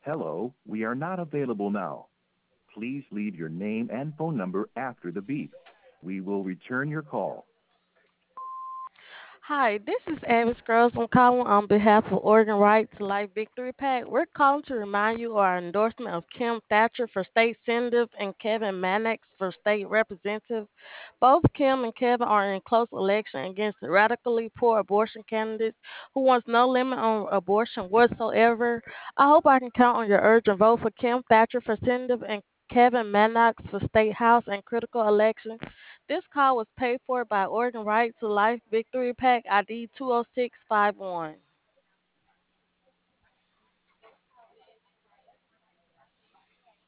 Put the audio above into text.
Hello, we are not available now. Please leave your name and phone number after the beep. We will return your call. Hi, this is Avis Groves. I'm calling on behalf of Oregon Right to Life Victory PAC. We're calling to remind you of our endorsement of Kim Thatcher for state senator and Kevin Mannix for state representative. Both Kim and Kevin are in close election against the radically poor abortion candidates who wants no limit on abortion whatsoever. I hope I can count on your urgent vote for Kim Thatcher for senator and Kevin Mannix for state house and critical election. This call was paid for by Oregon Right to Life Victory PAC ID 20651.